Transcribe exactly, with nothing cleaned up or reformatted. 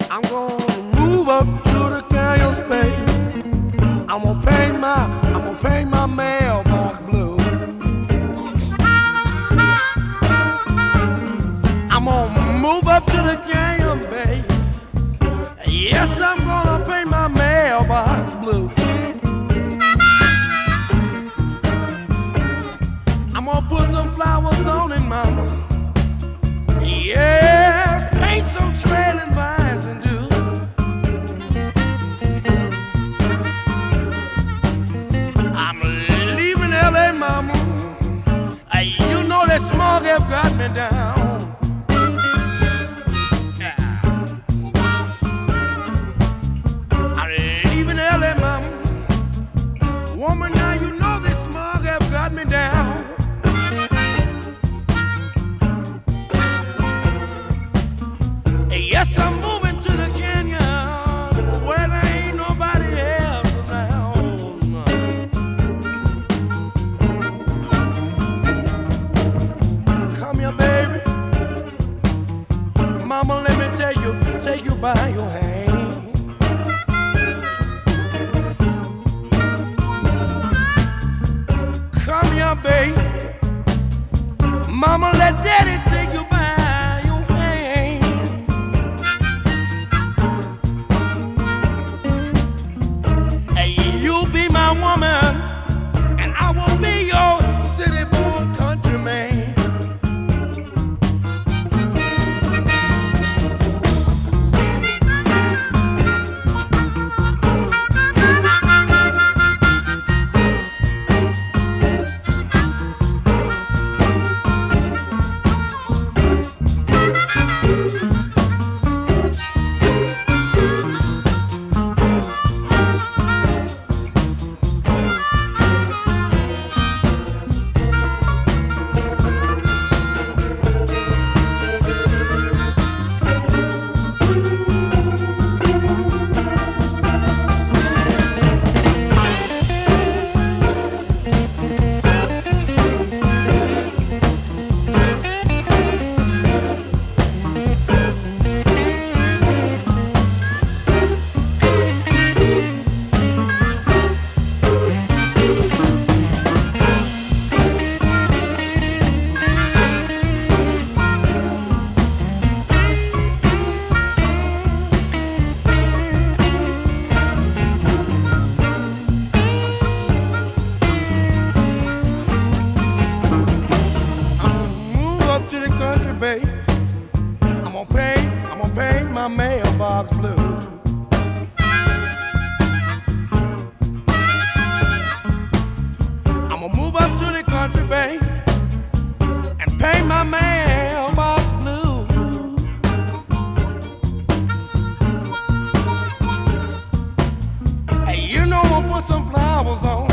I'm gonna move up to the canyons, baby. I'm gonna paint my, I'm gonna paint my mailbox blue. I'm gonna move up to the canyon, baby. Yes, I'm gonna paint my mailbox blue. I'm gonna put some flowers on it, mama. Yes, paint some trailing vines and do. I'm leaving L A, mama. Uh, you know that smog have got me down. I'm leaving L A, mama. Woman, now you know this smog have got me down. Yes, I'm moving to the canyon where there ain't nobody else around. Come here, baby. Mama, let me tell you, take you by your hand. Come here, baby. Mama, let daddy take you by. Woman, and I will be your city-born countryman. Baby, I'm gonna paint, I'm gonna paint my mailbox blue. I'm gonna move up to the country, baby, and paint my mailbox blue. Hey, you know I'm gonna put some flowers on